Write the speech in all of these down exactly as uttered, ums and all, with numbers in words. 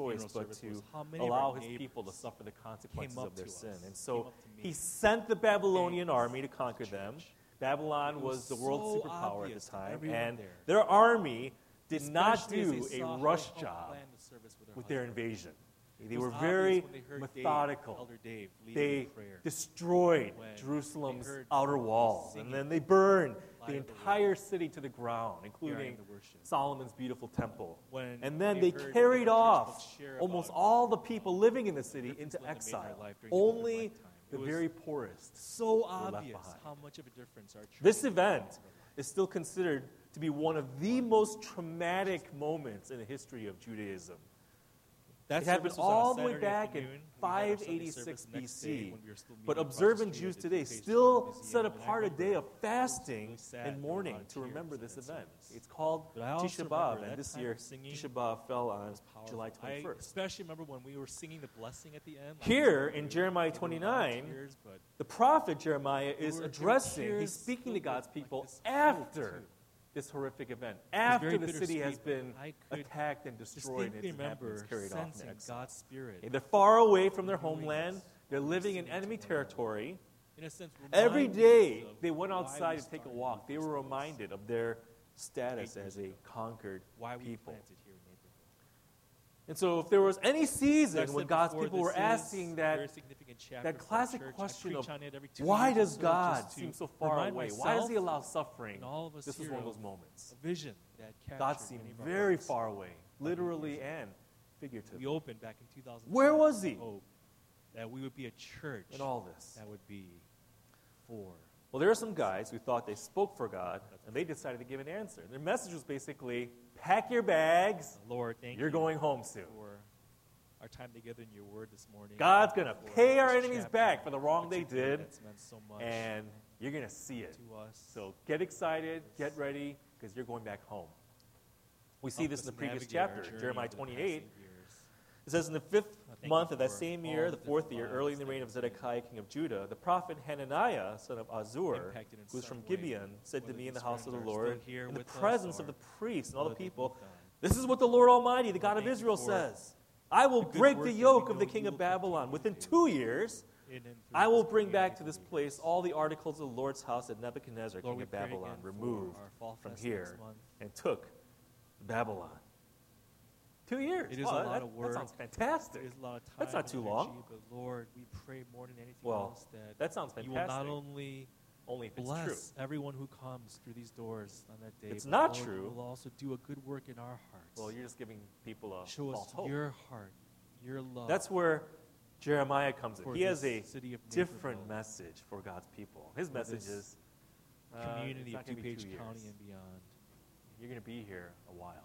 choice funeral but service to was how many of allow our his people to neighbors suffer the consequences up of their to sin. us, And came so up to me, he sent the Babylonian begged us army to conquer to them. church. Babylon It was, was the world so superpower at obvious the to time, everyone and there, their army did not especially as do they a saw how rush they helped job plan the service with, with their husband. invasion. They It was were obvious very when they heard Dave, methodical. Elder Dave leading They in prayer. destroyed When Jerusalem's they heard outer walls, singing. and then they burned the Light of the entire city to the ground, including hearing the worship. Solomon's beautiful temple. When And then we they heard carried the church off folks share almost about all the people living in the the city difference into Linda made in exile. her life during Linda's Only lifetime. the It was very poorest. so left obvious behind. how much of a difference our church This made event in her life. is still considered to be one of the most traumatic moments in the history of Judaism. That It happened service was on a all the way Saturday back in afternoon. We had our Sunday five eighty-six service the next B day C. when we were still meeting But across the observant street Jews at the today Education still Museum. set And I apart a day remember of fasting it was sad. and There were a mourning lot of to remember tears this in that event. service. It's called But I also Tisha remember B'Av, that and this time year of singing Tisha B'Av fell on was powerful. July I twenty-first. especially remember when we were singing the blessing at the end. like, Here we in were- Jeremiah we were a lot of twenty-nine, tears, but The prophet Jeremiah we is were- addressing, tears he's speaking to filled God's with, like, people this hope, after too. this horrific event, It was after very the city has bittersweet, been but I could attacked and destroyed and distinctly its remember inhabitants carried off in sensing exile. God's spirit. They're far away from their doing homeland. this, They're living in listening to enemy one territory. In a sense, Every reminding day us of they went why outside we to take a started walk. in They the were first place, reminded of their status Eight as years a ago. conquered why we people. planted here in Naperville. And so if there was any As I season said when God's before, people this were is asking a that, very significant chapter that for our classic church. I question preach of on it every two why years or does so, God just to seem so far remind away? Why does he myself allow suffering? and all of us This was here one of those of moments. a vision that captured God seemed many of our very hearts. far away, literally and figuratively. We opened back in two thousand. Where was he? Hope that we would be a church in all this. that would be for. Well, there are some guys who thought they spoke for God, and they decided to give an answer. Their message was basically, pack your bags, Lord, thank you're you going home soon. for our time together in your word this morning. God's going to for pay our this enemies chapter back for the wrong they particularly did, That's meant so much and you're going to see it. to us. So get excited, get ready, because you're going back home. We see Help this in us the previous navigate our chapter, journey Jeremiah over the past twenty-eight. eight years. It says, in the fifth I thank month you of that for same all year, the the fourth different year, lives early in the that reign of you've Zedekiah, king of Judah, the prophet Hananiah, son of Azur, Impacted in who was some from way, Gibeon, said to whether me in the these house of friends the are still Lord, here in the with us presence of or the priests and all the what they've people, done. this is what the Lord Almighty, the God of thank you Israel, for says. I will the good break work the that we yoke of know the you king of will Babylon. continue Within to do. two years, In and through I will this bring community back to of this believers. place all the articles of the Lord's house that Nebuchadnezzar, Lord, king we of pray Babylon, again for removed our fall from fest here next month. and took Babylon. Two years. It is Oh, a that, lot that- of that work. sounds fantastic. There's a lot of time That's not and too energy, long. But Lord, we pray more than anything Well, else that That sounds you will not fantastic. only Only if it's bless true. everyone who comes through these doors on that day. It's but not Lord, true. You will also do a good work in our hearts. Well, you're just giving people a Show false us hope. your heart, your love. That's where Jeremiah comes in. for He has this a city of different Naperville, message for God's people. His For message this is uh, community it's of not gonna be DuPage two County years. and beyond. You're going to be here a while.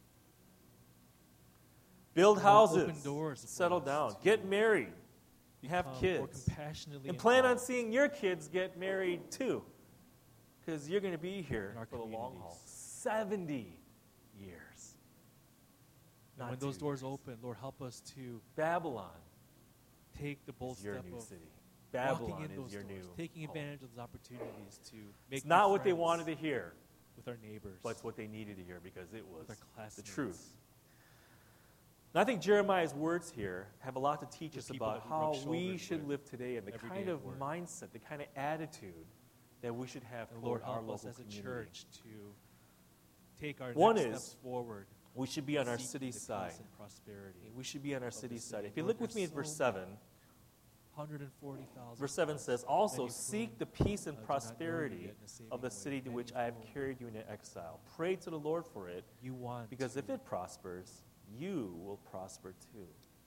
Build Lord, houses. open doors for Settle us down. to Get married. You have Come more kids. compassionately And plan on involved. seeing your kids get married too. Because you're going to be here In our for the long haul. communities. seventy years. And Not when those two doors years. open, Lord, help us to Babylon take the bold is your step new of city. walking Babylon in those is your doors, new taking home. advantage of those opportunities to make It's not new what they friends wanted to hear, with our neighbors, but it's what they needed to hear because it was with our the classmates, truth. And I think Jeremiah's words here have a lot to teach The us people about that we how rub we shoulders should with live today and the every kind day of at work. mindset, the kind of attitude that we should have And toward Lord, our help local us as a community. church to take our One next is steps forward. We should be on our seeking city the peace side. and prosperity. We should be on our of city the side. city. If you Lord, look with me there's at verse so seven, one hundred forty thousand. verse seven says, Also many of seek whom, the peace and uh, do not know you prosperity yet in a saving of the way, city to many which of I have whom carried you into exile. Pray to the Lord for it, You want because to if it prospers, you will prosper too.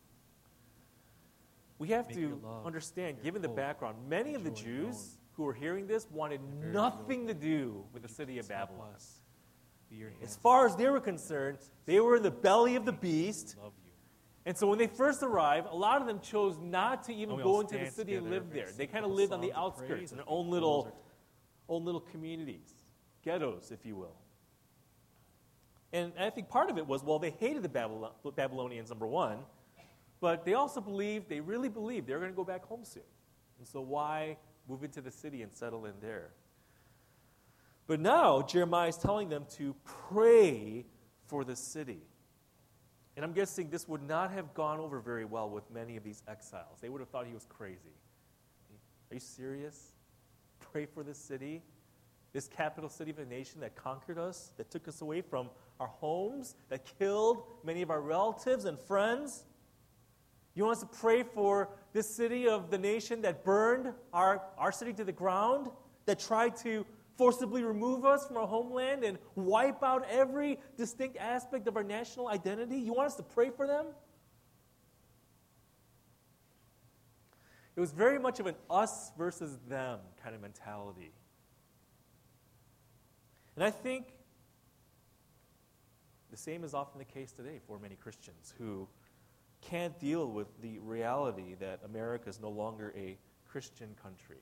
We have Make to your love, understand, your given the hope, background, many of the joy Jews known who were hearing this wanted in very nothing to real do with Would the you city of please help Babylon. us be your As hands far and as they were feet. concerned, they were in the belly of the beast. Love you. And so when they first arrived, a lot of them chose not to And even we go all into the stand city and together live and there. sing They a kind of couple lived on the songs of outskirts, praise in their as we own close little, our own little communities, ghettos, if you will. And I think part of it was, well, they hated the Babylon, Babylonians, number one, but they also believed, they really believed they were going to go back home soon. And so why move into the city and settle in there? But now Jeremiah is telling them to pray for the city. And I'm guessing this would not have gone over very well with many of these exiles. They would have thought he was crazy. Are you serious? Pray for this city? This capital city of a nation that conquered us, that took us away from our homes, that killed many of our relatives and friends? You want us to pray for this city of the nation that burned our, our city to the ground, that tried to forcibly remove us from our homeland and wipe out every distinct aspect of our national identity? You want us to pray for them? It was very much of an us versus them kind of mentality. And I think the same is often the case today for many Christians who can't deal with the reality that America is no longer a Christian country.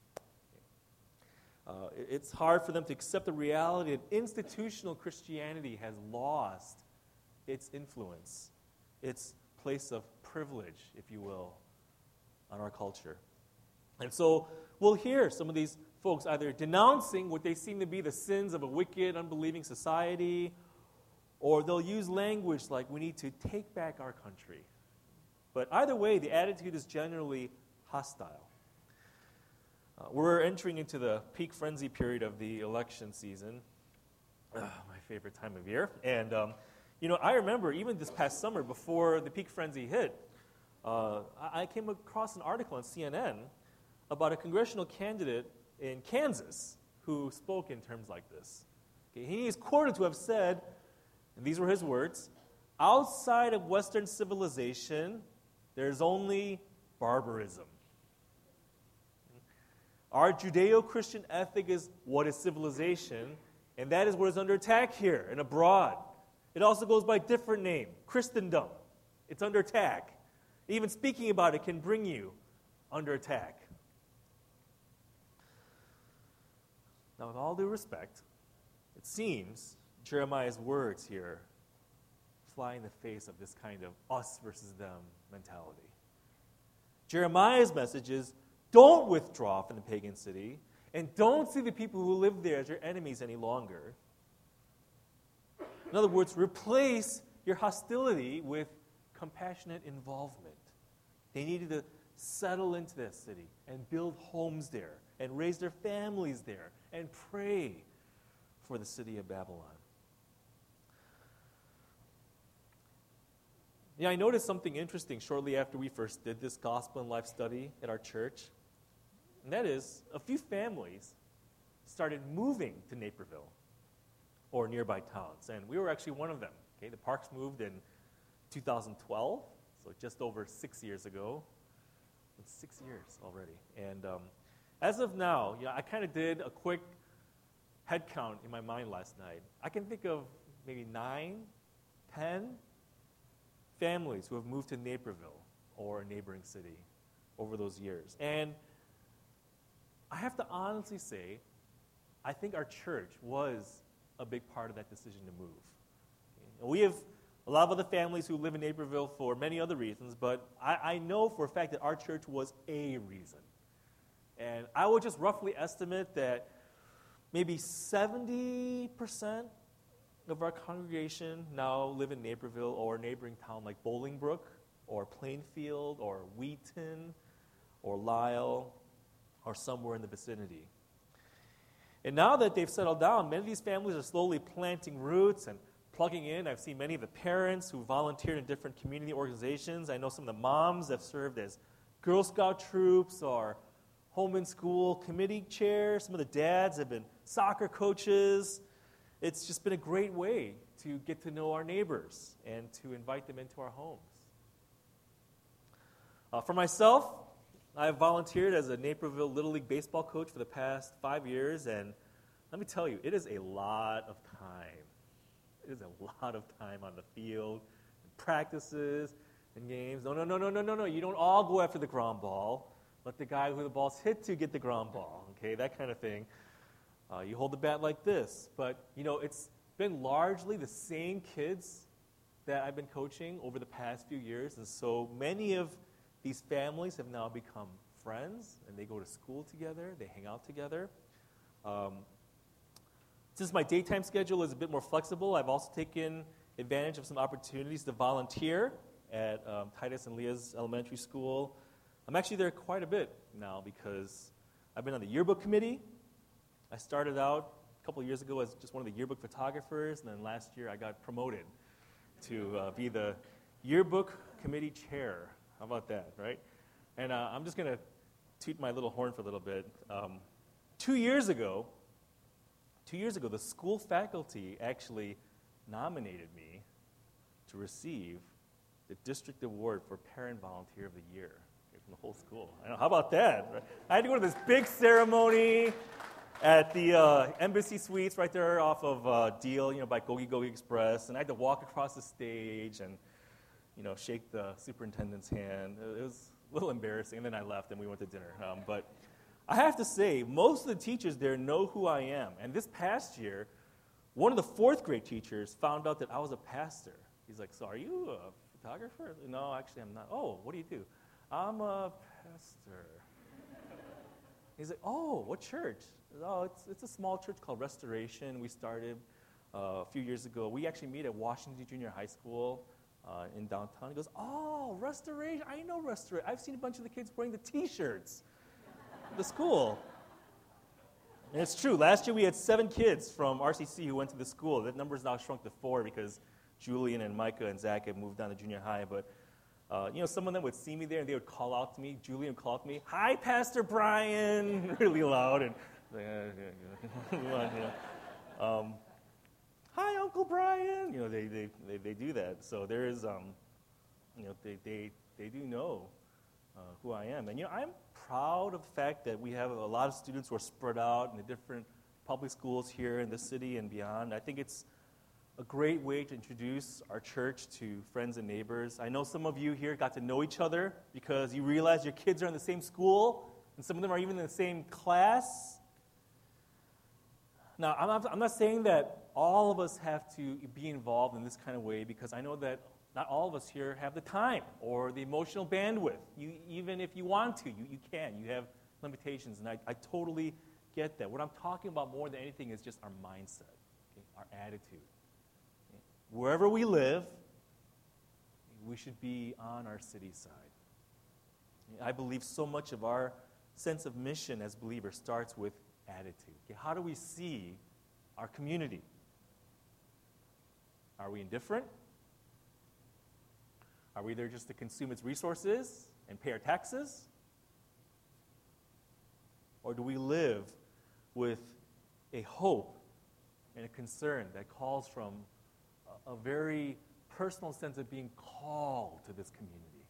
Uh, it's hard for them to accept the reality that institutional Christianity has lost its influence, its place of privilege, if you will, on our culture. And so we'll hear some of these folks either denouncing what they seem to be the sins of a wicked, unbelieving society, or they'll use language like, we need to take back our country. But either way, the attitude is generally hostile. Uh, we're entering into the peak frenzy period of the election season, uh, my favorite time of year. And, um, you know, I remember even this past summer, before the peak frenzy hit, uh, I, I came across an article on C N N about a congressional candidate in Kansas who spoke in terms like this. Okay, he is quoted to have said, and these were his words, outside of Western civilization, there's only barbarism. Our Judeo-Christian ethic is what is civilization, and that is what is under attack here and abroad. It also goes by a different name, Christendom. It's under attack. Even speaking about it can bring you under attack. Now, with all due respect, it seems Jeremiah's words here fly in the face of this kind of us versus them mentality. Jeremiah's message is, don't withdraw from the pagan city, and don't see the people who live there as your enemies any longer. In other words, replace your hostility with compassionate involvement. They needed to settle into that city and build homes there and raise their families there and pray for the city of Babylon. Yeah, I noticed something interesting shortly after we first did this Gospel and Life study at our church. And that is, a few families started moving to Naperville or nearby towns. And we were actually one of them. Okay, the Parks moved in two thousand twelve, so just over six years ago. It's six years already. And um, as of now, you know, I kind of did a quick head count in my mind last night. I can think of maybe nine, ten families who have moved to Naperville or a neighboring city over those years. And I have to honestly say, I think our church was a big part of that decision to move. Okay? We have a lot of other families who live in Naperville for many other reasons, but I, I know for a fact that our church was a reason. And I would just roughly estimate that maybe seventy percent of our congregation now live in Naperville or a neighboring town like Bolingbrook or Plainfield or Wheaton or Lisle or somewhere in the vicinity. And now that they've settled down, many of these families are slowly planting roots and plugging in. I've seen many of the parents who volunteered in different community organizations. I know some of the moms have served as Girl Scout troops or home and school committee chairs. Some of the dads have been soccer coaches. It's just been a great way to get to know our neighbors and to invite them into our homes. Uh, for myself, I've volunteered as a Naperville Little League baseball coach for the past five years, and let me tell you, it is a lot of time. It is a lot of time on the field, and practices, and games. No, no, no, no, no, no, no. You don't all go after the ground ball. Let the guy who the ball's hit to get the ground ball, okay, that kind of thing. Uh, you hold the bat like this. But, you know, it's been largely the same kids that I've been coaching over the past few years, and so many of these families have now become friends, and they go to school together, they hang out together. Um, since my daytime schedule is a bit more flexible, I've also taken advantage of some opportunities to volunteer at um, Titus and Leah's elementary school. I'm actually there quite a bit now because I've been on the yearbook committee. I started out a couple of years ago as just one of the yearbook photographers, and then last year I got promoted to uh, be the yearbook committee chair. How about that, right? And uh, I'm just going to toot my little horn for a little bit. Um, two years ago, two years ago, the school faculty actually nominated me to receive the district award for Parent Volunteer of the Year from the whole school. I know, how about that? Right? I had to go to this big ceremony at the uh, Embassy Suites right there off of uh, Deal, you know, by Gogi Gogi Express, and I had to walk across the stage and, you know, shake the superintendent's hand. It was a little embarrassing, and then I left and we went to dinner. Um, but I have to say, most of the teachers there know who I am. And this past year, one of the fourth grade teachers found out that I was a pastor. He's like, so are you a photographer? No, actually I'm not. Oh, what do you do? I'm a pastor. He's like, oh, what church? Oh, it's it's a small church called Restoration. We started uh, a few years ago. We actually meet at Washington Junior High School uh, in downtown. He goes, oh, Restoration. I know Restoration. I've seen a bunch of the kids wearing the T-shirts at the school. And it's true. Last year we had seven kids from R C C who went to the school. That number's now shrunk to four because Julian and Micah and Zach have moved down to junior high. But Uh, you know, some of them would see me there, and they would call out to me. Julian would call out to me, "Hi, Pastor Brian," really loud, and um, "Hi, Uncle Brian." You know, they they, they, they do that. So there is, um, you know, they they they do know uh, who I am, and you know, I'm proud of the fact that we have a lot of students who are spread out in the different public schools here in the city and beyond. I think it's a great way to introduce our church to friends and neighbors. I know some of you here got to know each other because you realize your kids are in the same school, and some of them are even in the same class. Now, I'm not, I'm not saying that all of us have to be involved in this kind of way, because I know that not all of us here have the time or the emotional bandwidth. You, even if you want to, you, you can. You have limitations, and I, I totally get that. What I'm talking about more than anything is just our mindset, okay, our attitude. Wherever we live, we should be on our city side. I believe so much of our sense of mission as believers starts with attitude. Okay, how do we see our community? Are we indifferent? Are we there just to consume its resources and pay our taxes? Or do we live with a hope and a concern that calls from a very personal sense of being called to this community?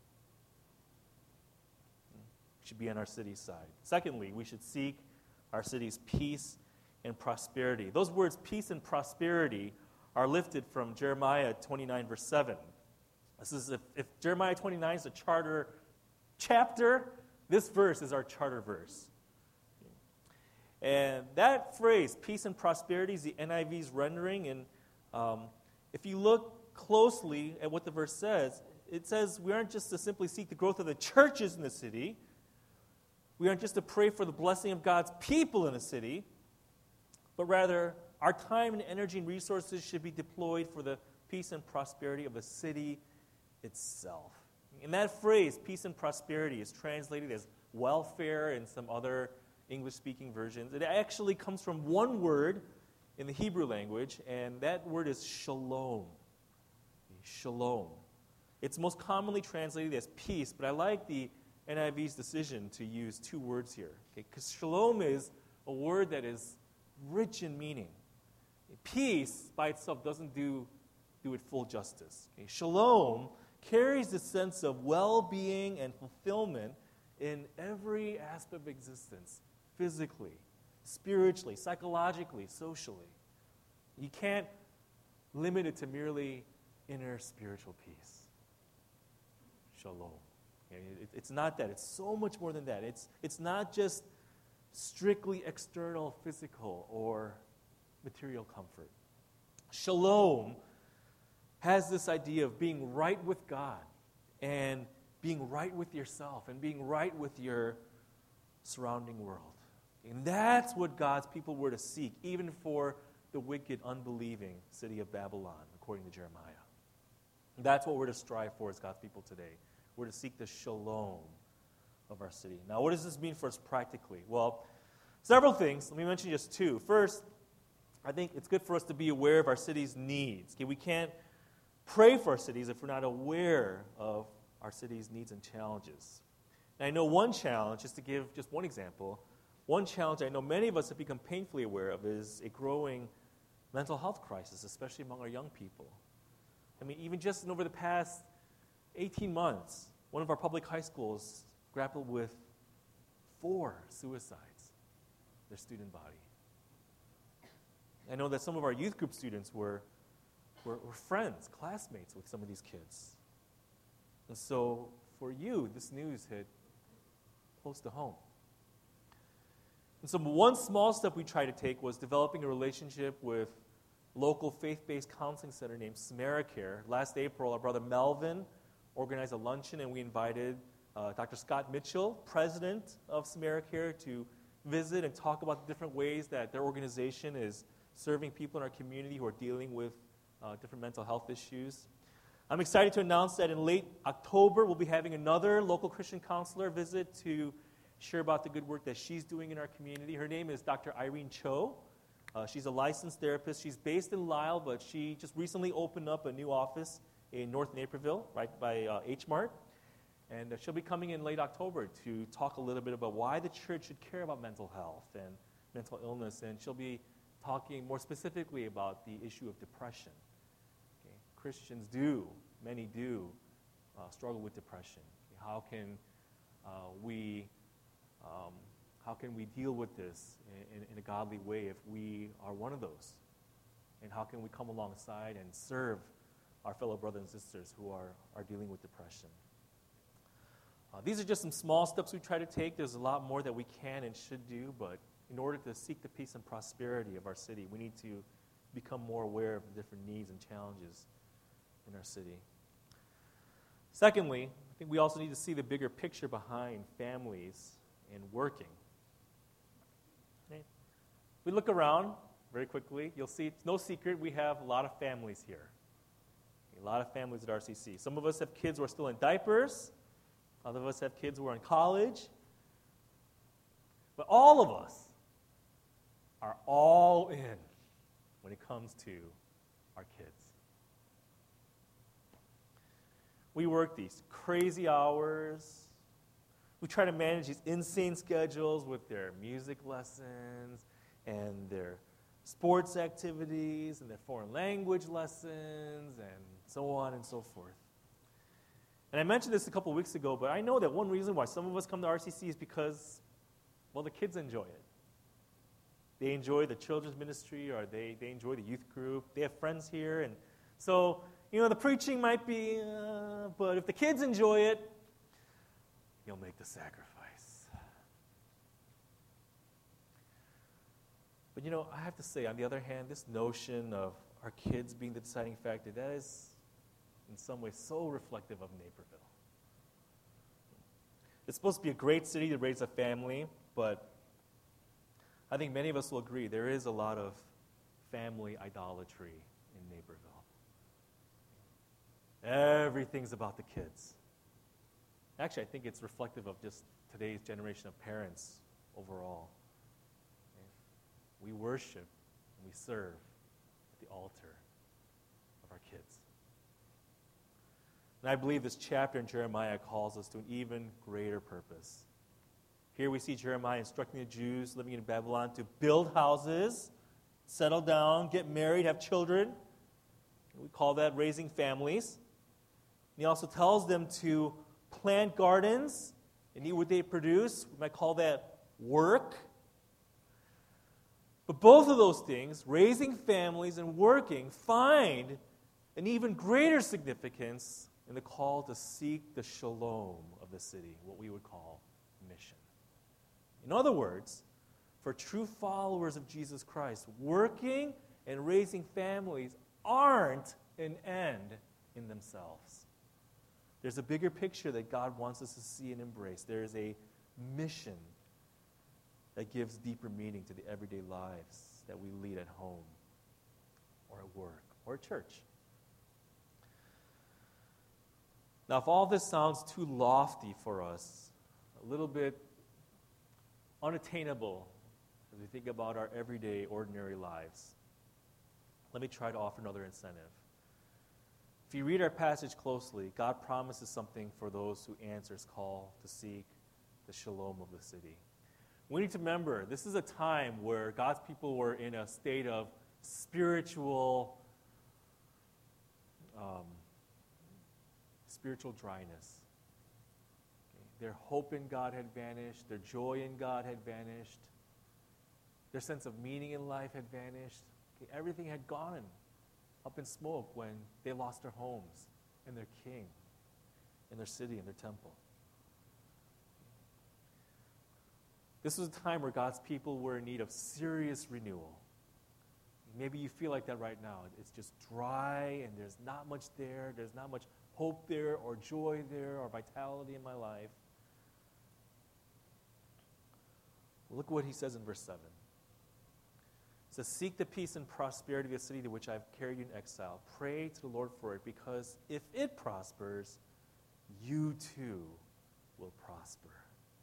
We should be on our city's side. Secondly, we should seek our city's peace and prosperity. Those words, peace and prosperity, are lifted from Jeremiah twenty-nine, verse seven. This is if, if Jeremiah twenty-nine is a charter chapter, this verse is our charter verse. And that phrase, peace and prosperity, is the N I V's rendering, and um, if you look closely at what the verse says, it says we aren't just to simply seek the growth of the churches in the city. We aren't just to pray for the blessing of God's people in the city, but rather our time and energy and resources should be deployed for the peace and prosperity of the city itself. And that phrase, peace and prosperity, is translated as welfare in some other English-speaking versions. It actually comes from one word in the Hebrew language, and that word is shalom. Shalom. It's most commonly translated as peace, but I like the N I V's decision to use two words here. Because shalom is a word that is rich in meaning. Peace by itself doesn't do, do it full justice. Okay? Shalom carries the sense of well-being and fulfillment in every aspect of existence, physically, spiritually, psychologically, socially. You can't limit it to merely inner spiritual peace. Shalom. Okay? It, it's not that. It's so much more than that. It's, it's not just strictly external, physical, or material comfort. Shalom has this idea of being right with God and being right with yourself and being right with your surrounding world. And that's what God's people were to seek, even for the wicked, unbelieving city of Babylon, according to Jeremiah. That's what we're to strive for as God's people today. We're to seek the shalom of our city. Now, what does this mean for us practically? Well, several things. Let me mention just two. First, I think it's good for us to be aware of our city's needs. Okay, we can't pray for our cities if we're not aware of our city's needs and challenges. And I know one challenge, just to give just one example, one challenge I know many of us have become painfully aware of is a growing mental health crisis, especially among our young people. I mean, even just over the past eighteen months, one of our public high schools grappled with four suicides in their student body. I know that some of our youth group students were, were, were friends, classmates with some of these kids. And so for you, this news hit close to home. And so one small step we tried to take was developing a relationship with a local faith-based counseling center named SamariCare. Last April, our brother Melvin organized a luncheon, and we invited uh, Doctor Scott Mitchell, president of SamariCare, to visit and talk about the different ways that their organization is serving people in our community who are dealing with uh, different mental health issues. I'm excited to announce that in late October, we'll be having another local Christian counselor visit to share about the good work that she's doing in our community. Her name is Doctor Irene Cho. Uh, she's a licensed therapist. She's based in Lisle, but she just recently opened up a new office in North Naperville, right by uh, H Mart. And uh, she'll be coming in late October to talk a little bit about why the church should care about mental health and mental illness. And she'll be talking more specifically about the issue of depression. Okay? Christians do, many do, uh, struggle with depression. Okay? How can uh, we um, how can we deal with this in, in, in a godly way if we are one of those? And how can we come alongside and serve our fellow brothers and sisters who are, are dealing with depression? Uh, these are just some small steps we try to take. There's a lot more that we can and should do, but in order to seek the peace and prosperity of our city, we need to become more aware of the different needs and challenges in our city. Secondly, I think we also need to see the bigger picture behind families and working. Okay? We look around very quickly. You'll see it's no secret we have a lot of families here. A lot of families at R C C. Some of us have kids who are still in diapers. Other of us have kids who are in college. But all of us are all in when it comes to our kids. We work these crazy hours. We try to manage these insane schedules with their music lessons and their sports activities and their foreign language lessons and so on and so forth. And I mentioned this a couple weeks ago, but I know that one reason why some of us come to R C C is because, well, the kids enjoy it. They enjoy the children's ministry, or they, they enjoy the youth group. They have friends here, and so, you know, the preaching might be, uh, but if the kids enjoy it, you'll make the sacrifice. But, you know, I have to say, on the other hand, this notion of our kids being the deciding factor, that is, in some ways, so reflective of Naperville. It's supposed to be a great city to raise a family, but I think many of us will agree there is a lot of family idolatry in Naperville. Everything's about the kids. Actually, I think it's reflective of just today's generation of parents overall. We worship and we serve at the altar of our kids. And I believe this chapter in Jeremiah calls us to an even greater purpose. Here we see Jeremiah instructing the Jews living in Babylon to build houses, settle down, get married, have children. We call that raising families. And he also tells them to plant gardens and eat what they produce. We might call that work. But both of those things, raising families and working, find an even greater significance in the call to seek the shalom of the city, what we would call mission. In other words, for true followers of Jesus Christ, working and raising families aren't an end in themselves. There's a bigger picture that God wants us to see and embrace. There is a mission that gives deeper meaning to the everyday lives that we lead at home or at work or at church. Now, if all this sounds too lofty for us, a little bit unattainable as we think about our everyday, ordinary lives, let me try to offer another incentive. If you read our passage closely, God promises something for those who answer his call to seek the shalom of the city. We need to remember this is a time where God's people were in a state of spiritual, um, spiritual dryness. Okay? Their hope in God had vanished. Their joy in God had vanished. Their sense of meaning in life had vanished. Okay? Everything had gone up in smoke when they lost their homes and their king and their city and their temple. This was a time where God's people were in need of serious renewal. Maybe you feel like that right now. It's just dry and there's not much there. There's not much hope there or joy there or vitality in my life. Well, look what he says in verse seven. It says, seek the peace and prosperity of the city to which I have carried you in exile. Pray to the Lord for it, because if it prospers, you too will prosper.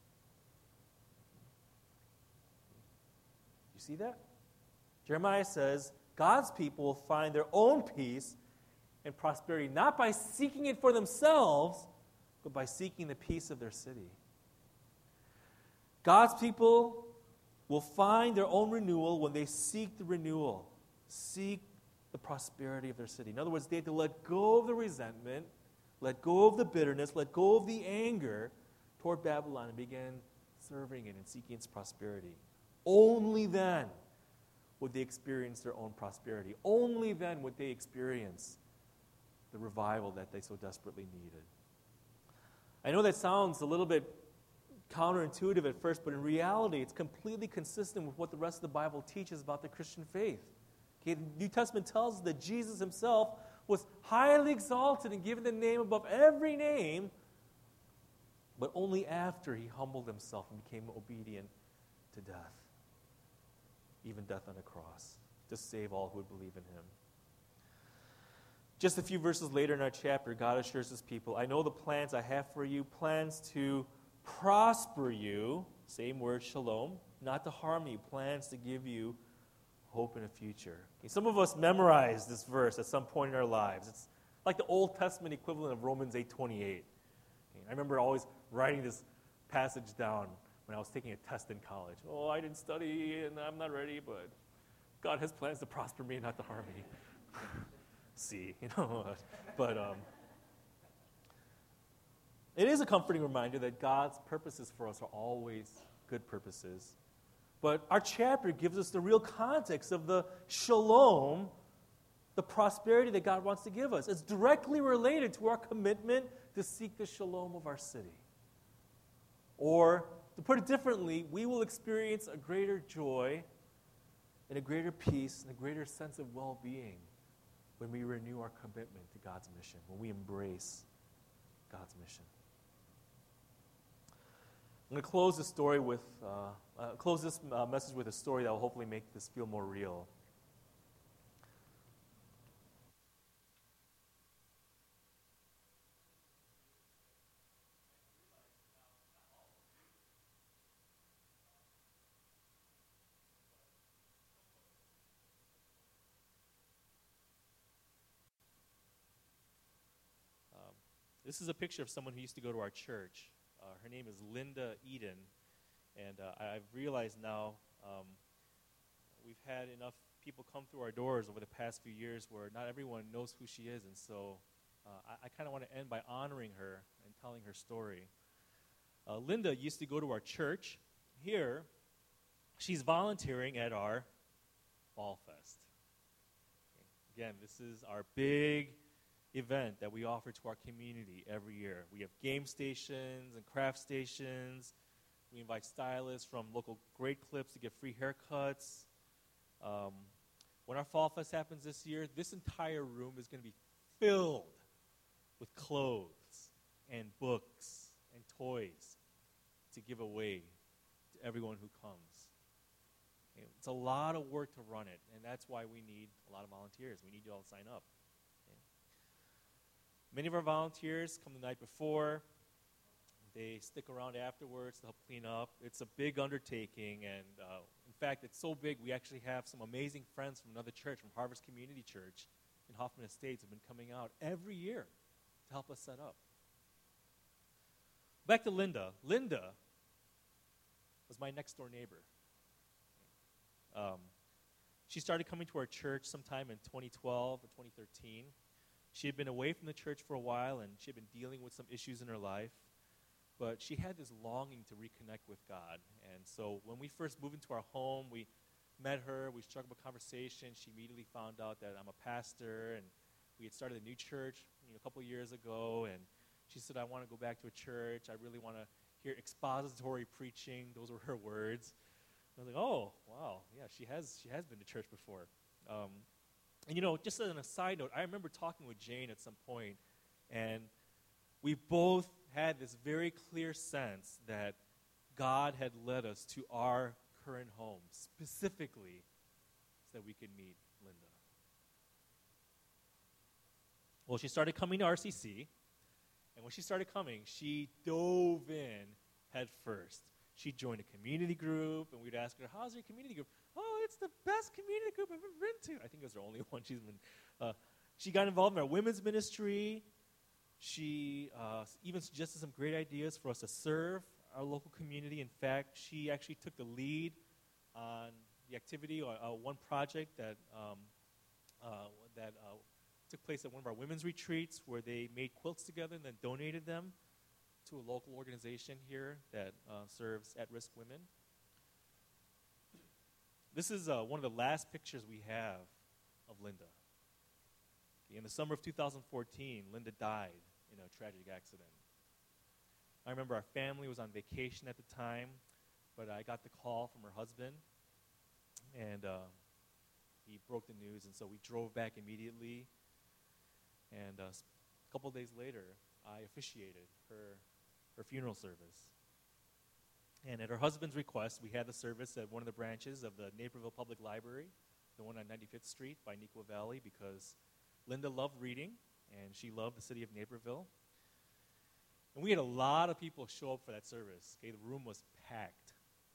You see that? Jeremiah says God's people will find their own peace and prosperity not by seeking it for themselves, but by seeking the peace of their city. God's people will find their own renewal when they seek the renewal, seek the prosperity of their city. In other words, they have to let go of the resentment, let go of the bitterness, let go of the anger toward Babylon and begin serving it and seeking its prosperity. Only then would they experience their own prosperity. Only then would they experience the revival that they so desperately needed. I know that sounds a little bit counterintuitive at first, but in reality, it's completely consistent with what the rest of the Bible teaches about the Christian faith. Okay, the New Testament tells us that Jesus himself was highly exalted and given the name above every name, but only after he humbled himself and became obedient to death, even death on a cross, to save all who would believe in him. Just a few verses later in our chapter, God assures his people, I know the plans I have for you, plans to prosper you, same word, shalom, not to harm you, plans to give you hope in a future. Okay, some of us memorized this verse at some point in our lives. It's like the Old Testament equivalent of Romans eight twenty-eight. Okay, I remember always writing this passage down when I was taking a test in college. Oh, I didn't study and I'm not ready, but God has plans to prosper me, not to harm me. See, you know, but um, it is a comforting reminder that God's purposes for us are always good purposes. But our chapter gives us the real context of the shalom, the prosperity that God wants to give us. It's directly related to our commitment to seek the shalom of our city. Or, to put it differently, we will experience a greater joy and a greater peace and a greater sense of well-being when we renew our commitment to God's mission, when we embrace God's mission. I'm going to close this story with uh, uh, close this uh, message with a story that will hopefully make this feel more real. Um, this is a picture of someone who used to go to our church. Uh, her name is Linda Eden, and uh, I've realized now um, we've had enough people come through our doors over the past few years where not everyone knows who she is, and so uh, I, I kind of want to end by honoring her and telling her story. Uh, Linda used to go to our church. Here, she's volunteering at our Fall Fest. Okay. Again, this is our big event that we offer to our community every year. We have game stations and craft stations. We invite stylists from local Great Clips to get free haircuts. Um, when our Fall Fest happens this year, this entire room is going to be filled with clothes and books and toys to give away to everyone who comes. Okay, it's a lot of work to run it, and that's why we need a lot of volunteers. We need you all to sign up. Many of our volunteers come the night before. They stick around afterwards to help clean up. It's a big undertaking, and uh, in fact, it's so big we actually have some amazing friends from another church, from Harvest Community Church in Hoffman Estates, have been coming out every year to help us set up. Back to Linda. Linda was my next-door neighbor. Um, she started coming to our church sometime in twenty twelve or twenty thirteen. She had been away from the church for a while, and she had been dealing with some issues in her life. But she had this longing to reconnect with God. And so when we first moved into our home, we met her, we struck up a conversation. She immediately found out that I'm a pastor, and we had started a new church you know, a couple years ago. And she said, I want to go back to a church. I really want to hear expository preaching. Those were her words. I was like, oh, wow, yeah, she has she has been to church before. Um, and, you know, just as a side note, I remember talking with Jane at some point, and we both had this very clear sense that God had led us to our current home, specifically so that we could meet Linda. Well, she started coming to R C C, and when she started coming, she dove in head first. She joined a community group, and we'd ask her, how's your community group? Oh, it's the best community group I've ever been to. I think it was the only one she's been. Uh, she got involved in our women's ministry. She uh, even suggested some great ideas for us to serve our local community. In fact, she actually took the lead on the activity, or uh, one project that um, uh, that uh, took place at one of our women's retreats, where they made quilts together and then donated them to a local organization here that uh, serves at-risk women. This is uh, one of the last pictures we have of Linda. In the summer of two thousand fourteen, Linda died in a tragic accident. I remember our family was on vacation at the time, but I got the call from her husband, and uh, he broke the news, and so we drove back immediately. And uh, a couple days later, I officiated her, her funeral service. And at her husband's request, we had the service at one of the branches of the Naperville Public Library, the one on ninety-fifth Street by Neuqua Valley, because Linda loved reading, and she loved the city of Naperville. And we had a lot of people show up for that service. Okay, the room was packed.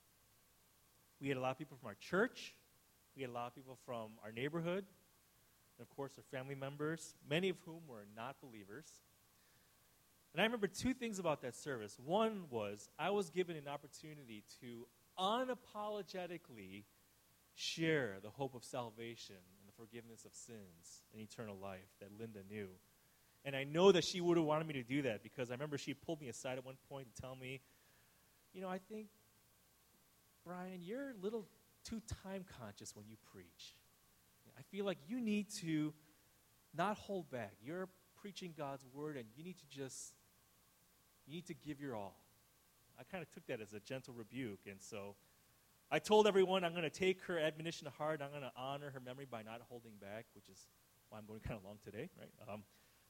We had a lot of people from our church. We had a lot of people from our neighborhood. And, of course, our family members, many of whom were not believers. And I remember two things about that service. One was I was given an opportunity to unapologetically share the hope of salvation and the forgiveness of sins and eternal life that Linda knew. And I know that she would have wanted me to do that, because I remember she pulled me aside at one point to tell me, you know, I think, Brian, you're a little too time conscious when you preach. I feel like you need to not hold back. You're preaching God's word, and you need to just, you need to give your all. I kind of took that as a gentle rebuke, and so I told everyone I'm going to take her admonition to heart. I'm going to honor her memory by not holding back, which is why I'm going kind of long today, right? Um,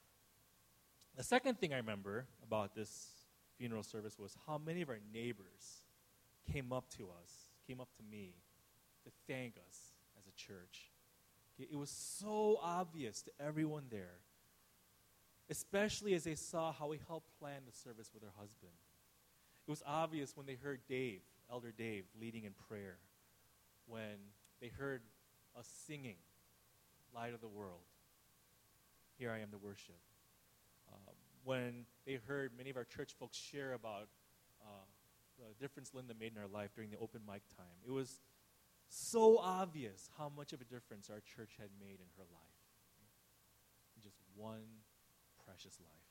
the second thing I remember about this funeral service was how many of our neighbors came up to us, came up to me to thank us as a church. It was so obvious to everyone there, especially as they saw how we helped plan the service with her husband. It was obvious when they heard Dave, Elder Dave, leading in prayer, when they heard us singing, Light of the World, Here I Am to Worship. Uh, when they heard many of our church folks share about uh, the difference Linda made in our life during the open mic time. It was so obvious how much of a difference our church had made in her life. In just one precious life.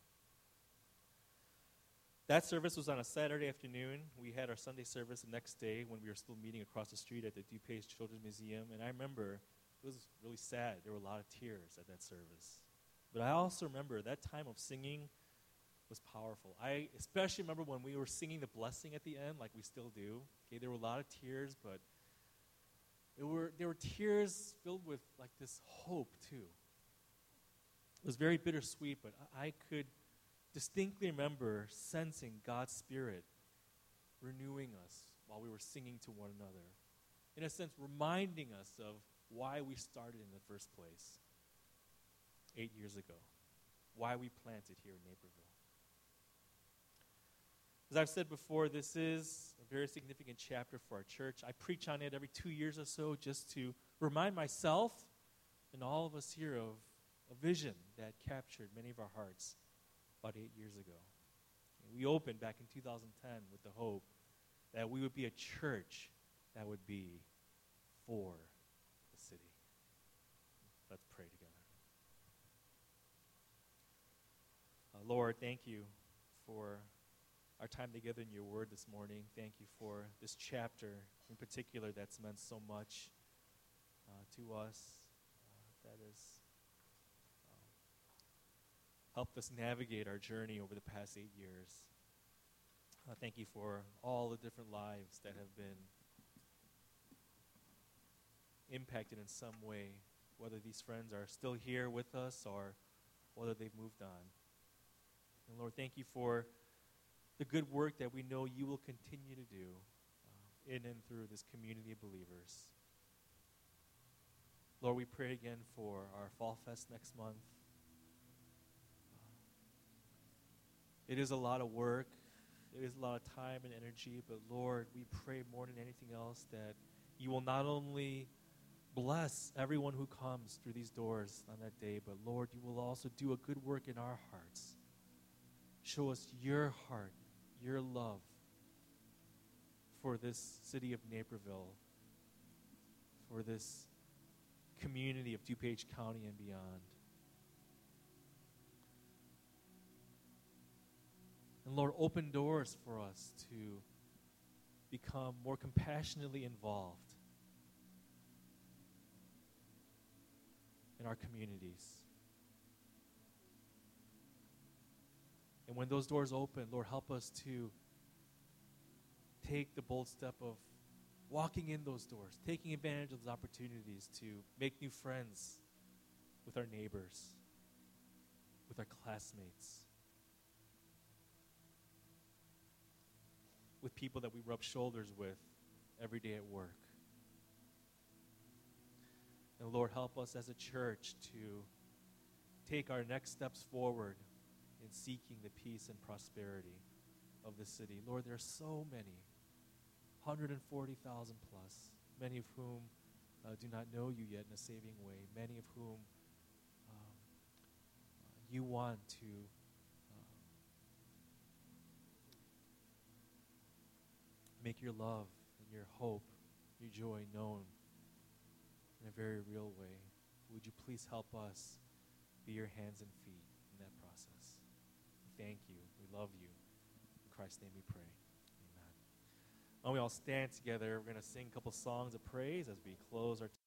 That service was on a Saturday afternoon. We had our Sunday service the next day when we were still meeting across the street at the DuPage Children's Museum. And I remember it was really sad. There were a lot of tears at that service. But I also remember that time of singing was powerful. I especially remember when we were singing the blessing at the end, like we still do. Okay, there were a lot of tears, but there were there were tears filled with like this hope too. It was very bittersweet, but I, I could distinctly remember sensing God's Spirit renewing us while we were singing to one another. In a sense, reminding us of why we started in the first place eight years ago, why we planted here in Naperville. As I've said before, this is a very significant chapter for our church. I preach on it every two years or so just to remind myself and all of us here of a vision that captured many of our hearts about eight years ago. We opened back in two thousand ten with the hope that we would be a church that would be for the city. Let's pray together. Uh, Lord, thank you for our time together in your word this morning. Thank you for this chapter in particular that's meant so much uh, to us, uh, that has um, helped us navigate our journey over the past eight years. Uh, thank you for all the different lives that have been impacted in some way, whether these friends are still here with us or whether they've moved on. And Lord, thank you for the good work that we know you will continue to do uh, in and through this community of believers. Lord, we pray again for our Fall Fest next month. Uh, it is a lot of work. It is a lot of time and energy, but Lord, we pray more than anything else that you will not only bless everyone who comes through these doors on that day, but Lord, you will also do a good work in our hearts. Show us your heart, your love for this city of Naperville, for this community of DuPage County and beyond. And Lord, open doors for us to become more compassionately involved in our communities. And when those doors open, Lord, help us to take the bold step of walking in those doors, taking advantage of those opportunities to make new friends with our neighbors, with our classmates, with people that we rub shoulders with every day at work. And Lord, help us as a church to take our next steps forward in seeking the peace and prosperity of the city. Lord, there are so many, one hundred forty thousand plus, many of whom uh, do not know you yet in a saving way, many of whom um, uh, you want to um, make your love and your hope, your joy known in a very real way. Would you please help us be your hands and feet in that process? We thank you. We love you. In Christ's name we pray. Amen. Why don't we all stand together? We're going to sing a couple songs of praise as we close our